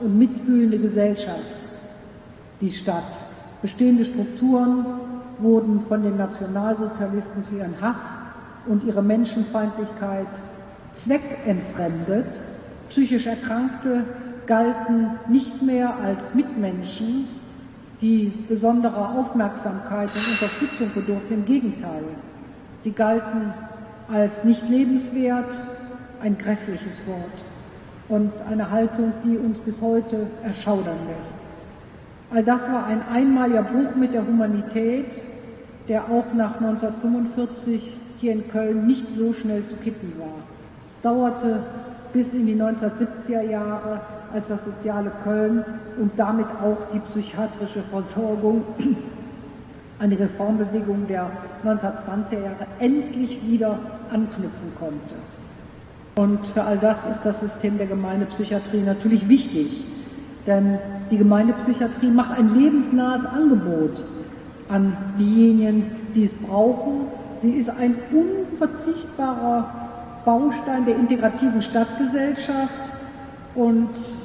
und mitfühlende Gesellschaft die Stadt. Bestehende Strukturen wurden von den Nationalsozialisten für ihren Hass und ihre Menschenfeindlichkeit zweckentfremdet. Psychisch Erkrankte galten nicht mehr als Mitmenschen, die besonderer Aufmerksamkeit und Unterstützung bedurften. Im Gegenteil, sie galten als nicht lebenswert, ein grässliches Wort und eine Haltung, die uns bis heute erschaudern lässt. All das war ein einmaliger Bruch mit der Humanität, der auch nach neunzehnhundertfünfundvierzig hier in Köln nicht so schnell zu kitten war. Es dauerte bis in die neunzehnhundertsiebziger Jahre, als das soziale Köln und damit auch die psychiatrische Versorgung an die Reformbewegung der neunzehnhundertzwanziger Jahre endlich wieder anknüpfen konnte. Und für all das ist das System der Gemeindepsychiatrie natürlich wichtig, denn die Gemeindepsychiatrie macht ein lebensnahes Angebot an diejenigen, die es brauchen. Sie ist ein unverzichtbarer Baustein der integrativen Stadtgesellschaft und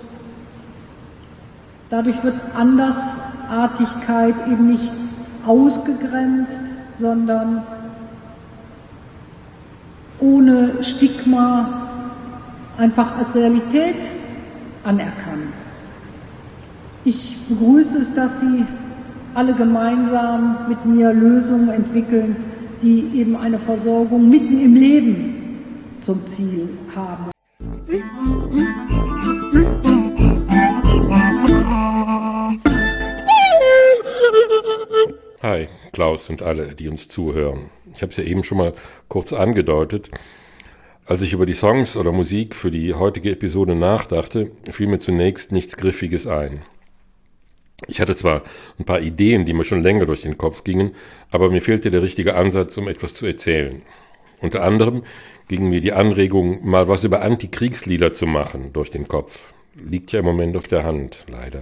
dadurch wird Andersartigkeit eben nicht ausgegrenzt, sondern ohne Stigma einfach als Realität anerkannt. Ich begrüße es, dass Sie alle gemeinsam mit mir Lösungen entwickeln, die eben eine Versorgung mitten im Leben zum Ziel haben. Hi, Klaus und alle, die uns zuhören. Ich habe es ja eben schon mal kurz angedeutet. Als ich über die Songs oder Musik für die heutige Episode nachdachte, fiel mir zunächst nichts Griffiges ein. Ich hatte zwar ein paar Ideen, die mir schon länger durch den Kopf gingen, aber mir fehlte der richtige Ansatz, um etwas zu erzählen. Unter anderem ging mir die Anregung, mal was über Antikriegslieder zu machen, durch den Kopf. Liegt ja im Moment auf der Hand, leider.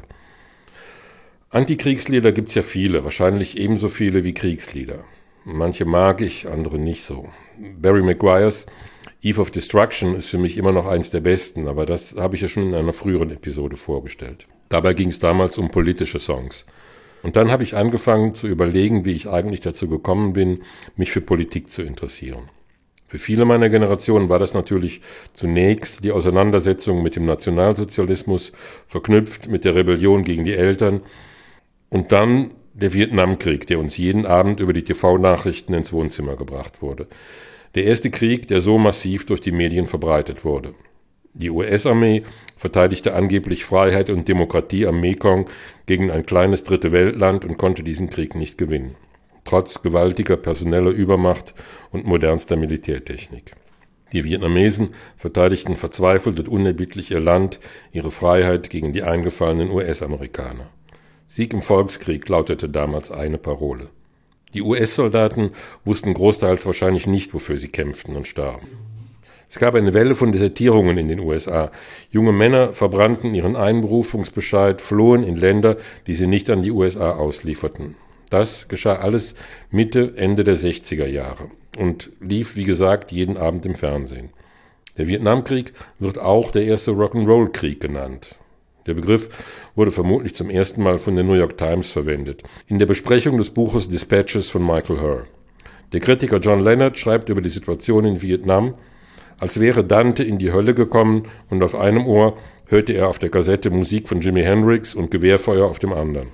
Antikriegslieder gibt's ja viele, wahrscheinlich ebenso viele wie Kriegslieder. Manche mag ich, andere nicht so. Barry Maguires Eve of Destruction ist für mich immer noch eins der besten, aber das habe ich ja schon in einer früheren Episode vorgestellt. Dabei ging es damals um politische Songs. Und dann habe ich angefangen zu überlegen, wie ich eigentlich dazu gekommen bin, mich für Politik zu interessieren. Für viele meiner Generation war das natürlich zunächst die Auseinandersetzung mit dem Nationalsozialismus, verknüpft mit der Rebellion gegen die Eltern, und dann der Vietnamkrieg, der uns jeden Abend über die T V-Nachrichten ins Wohnzimmer gebracht wurde. Der erste Krieg, der so massiv durch die Medien verbreitet wurde. Die U S-Armee verteidigte angeblich Freiheit und Demokratie am Mekong gegen ein kleines dritte Weltland und konnte diesen Krieg nicht gewinnen. Trotz gewaltiger personeller Übermacht und modernster Militärtechnik. Die Vietnamesen verteidigten verzweifelt und unerbittlich ihr Land, ihre Freiheit gegen die eingefallenen U S-Amerikaner. Sieg im Volkskrieg lautete damals eine Parole. Die U S-Soldaten wussten großteils wahrscheinlich nicht, wofür sie kämpften und starben. Es gab eine Welle von Desertierungen in den U S A. Junge Männer verbrannten ihren Einberufungsbescheid, flohen in Länder, die sie nicht an die U S A auslieferten. Das geschah alles Mitte, Ende der sechziger Jahre und lief, wie gesagt, jeden Abend im Fernsehen. Der Vietnamkrieg wird auch der erste Rock'n'Roll-Krieg genannt. Der Begriff wurde vermutlich zum ersten Mal von der New York Times verwendet, in der Besprechung des Buches Dispatches von Michael Herr. Der Kritiker John Leonard schreibt über die Situation in Vietnam, als wäre Dante in die Hölle gekommen und auf einem Ohr hörte er auf der Kassette Musik von Jimi Hendrix und Gewehrfeuer auf dem anderen.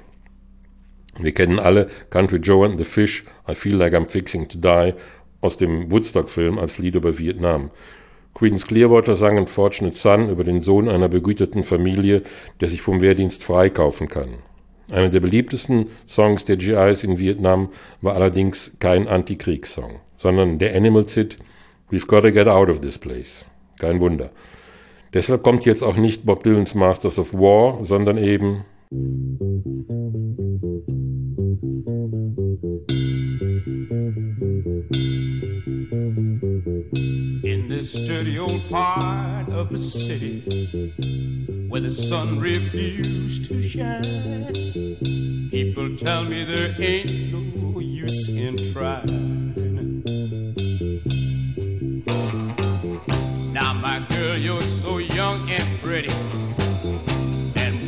Wir kennen alle Country Joe and the Fish, I Feel Like I'm Fixing to Die, aus dem Woodstock-Film als Lied über Vietnam. Creedence Clearwater sang Unfortunate Son über den Sohn einer begüterten Familie, der sich vom Wehrdienst freikaufen kann. Einer der beliebtesten Songs der G Is in Vietnam war allerdings kein Antikriegssong, sondern der Animals-Hit We've Gotta Get Out of This Place. Kein Wunder. Deshalb kommt jetzt auch nicht Bob Dylans Masters of War, sondern eben in this dirty old part of the city where the sun refused to shine, people tell me there ain't no use in trying. Now my girl, you're so young and pretty, and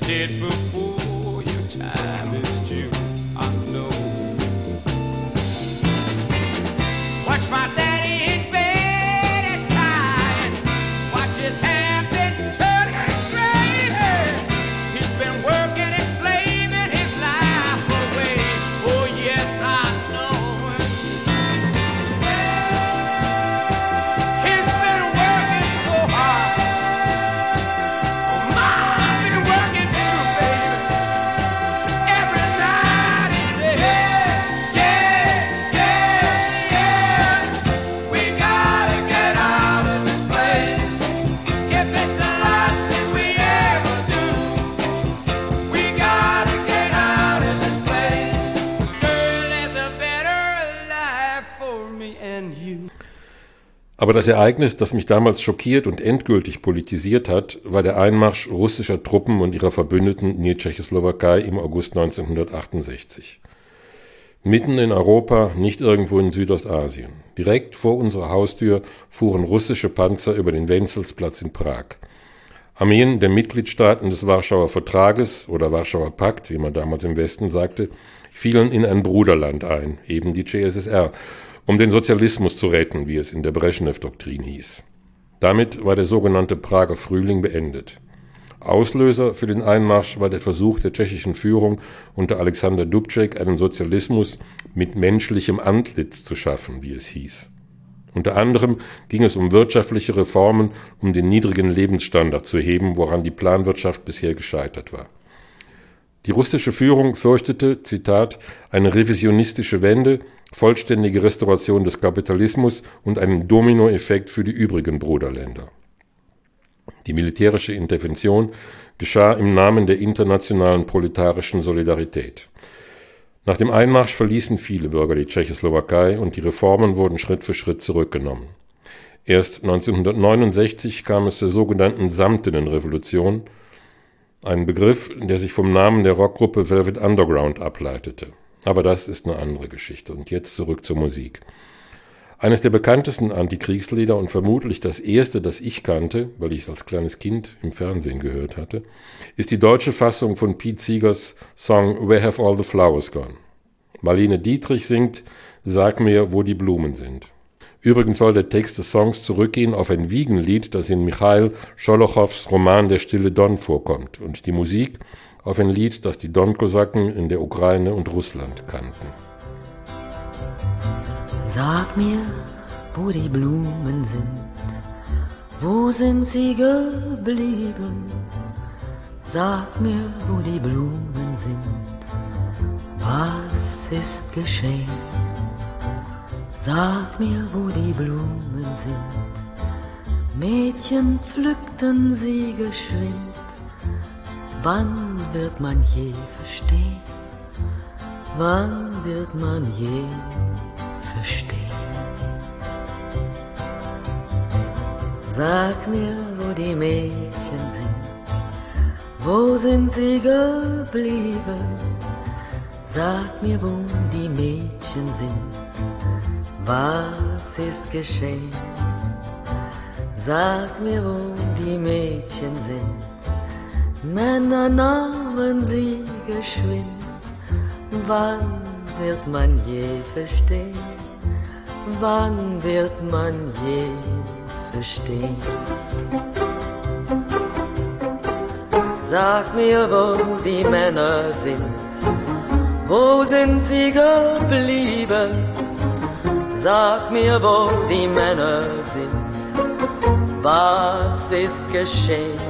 dead before your time is due. I know. Watch my daddy in bed at night. Watch his hand been turning gray. He's been working and slaving his life away. Oh yes, I know. He's been working so hard. Oh, Mom been working too, baby. Every night and day. Yeah, yeah, yeah. We gotta get out of this place. If it's the last thing we ever do, we gotta get out of this place. Girl, there's a better life for me and you. Aber das Ereignis, das mich damals schockiert und endgültig politisiert hat, war der Einmarsch russischer Truppen und ihrer Verbündeten in die Tschechoslowakei im August neunzehnhundertachtundsechzig. Mitten in Europa, nicht irgendwo in Südostasien. Direkt vor unserer Haustür fuhren russische Panzer über den Wenzelsplatz in Prag. Armeen der Mitgliedstaaten des Warschauer Vertrages oder Warschauer Pakt, wie man damals im Westen sagte, fielen in ein Bruderland ein, eben die C S S R, um den Sozialismus zu retten, wie es in der Breschnew-Doktrin hieß. Damit war der sogenannte Prager Frühling beendet. Auslöser für den Einmarsch war der Versuch der tschechischen Führung unter Alexander Dubček, einen Sozialismus mit menschlichem Antlitz zu schaffen, wie es hieß. Unter anderem ging es um wirtschaftliche Reformen, um den niedrigen Lebensstandard zu heben, woran die Planwirtschaft bisher gescheitert war. Die russische Führung fürchtete, Zitat, eine revisionistische Wende, vollständige Restauration des Kapitalismus und einen Dominoeffekt für die übrigen Bruderländer. Die militärische Intervention geschah im Namen der internationalen proletarischen Solidarität. Nach dem Einmarsch verließen viele Bürger die Tschechoslowakei und die Reformen wurden Schritt für Schritt zurückgenommen. Erst neunzehnhundertneunundsechzig kam es zur sogenannten Samtenen Revolution, ein Begriff, der sich vom Namen der Rockgruppe Velvet Underground ableitete. Aber das ist eine andere Geschichte. Und jetzt zurück zur Musik. Eines der bekanntesten Antikriegslieder und vermutlich das erste, das ich kannte, weil ich es als kleines Kind im Fernsehen gehört hatte, ist die deutsche Fassung von Pete Seegers Song Where Have All the Flowers Gone? Marlene Dietrich singt Sag mir, wo die Blumen sind. Übrigens soll der Text des Songs zurückgehen auf ein Wiegenlied, das in Michail Scholochows Roman Der stille Don vorkommt, und die Musik auf ein Lied, das die Don-Kosaken in der Ukraine und Russland kannten. Sag mir, wo die Blumen sind, wo sind sie geblieben? Sag mir, wo die Blumen sind, was ist geschehen? Sag mir, wo die Blumen sind, Mädchen pflückten sie geschwind. Wann wird man je verstehen? Wann wird man je verstehen? Sag mir, wo die Mädchen sind, wo sind sie geblieben? Sag mir, wo die Mädchen sind, was ist geschehen? Sag mir, wo die Mädchen sind, Männer nahmen sie geschwind. Wann wird man je verstehen? Wann wird man je verstehen? Sag mir, wo die Männer sind, wo sind sie geblieben? Sag mir, wo die Männer sind, was ist geschehen?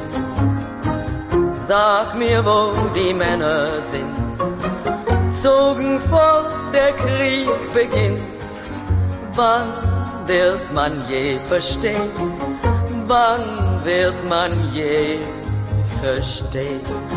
Sag mir, wo die Männer sind, zogen fort, der Krieg beginnt. Wann wird man je verstehen? Wann wird man je verstehen?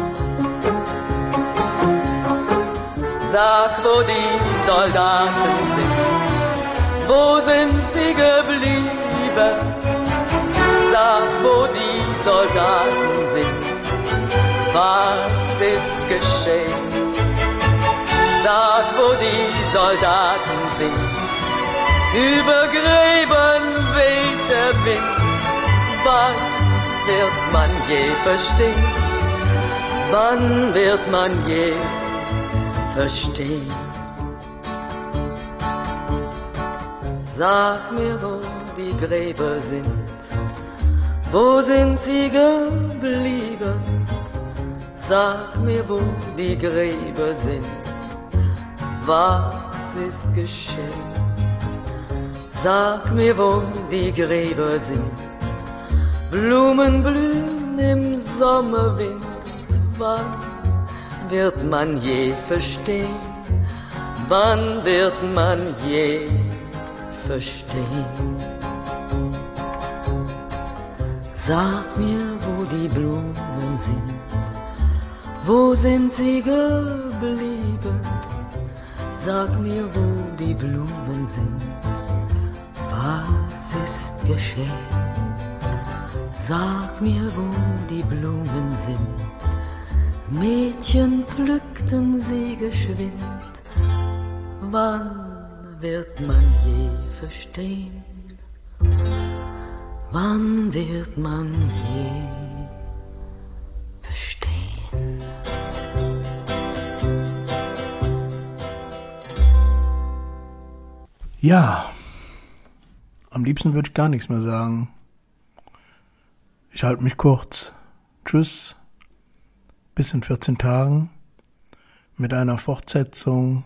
Sag, wo die Soldaten sind, wo sind sie geblieben? Sag, wo die Soldaten sind, was ist geschehen? Sag, wo die Soldaten sind, über Gräben weht der Wind. Wann wird man je verstehen? wann wird man je verstehen? Sag mir, wo die Gräber sind, wo sind sie geblieben? Sag mir, wo die Gräber sind, was ist geschehen? Sag mir, wo die Gräber sind, Blumen blühen im Sommerwind, wann wird man je verstehen? Wann wird man je verstehen? Sag mir, wo die Blumen sind, wo sind sie geblieben? Sag mir, wo die Blumen sind, was ist geschehen? Sag mir, wo die Blumen sind, Mädchen pflückten sie geschwind, wann wird man je verstehen? Wann wird man je verstehen? Ja, am liebsten würde ich gar nichts mehr sagen. Ich halte mich kurz. Tschüss, bis in vierzehn Tagen mit einer Fortsetzung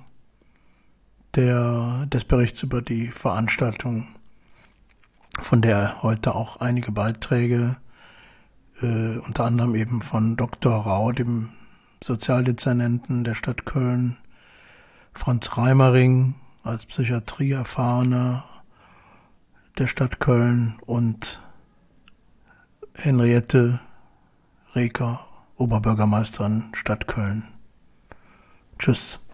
der, des Berichts über die Veranstaltung, von der heute auch einige Beiträge, äh, unter anderem eben von Doktor Rau, dem Sozialdezernenten der Stadt Köln, Franz Reimering als Psychiatrieerfahrener der Stadt Köln und Henriette Reker, Oberbürgermeisterin Stadt Köln. Tschüss.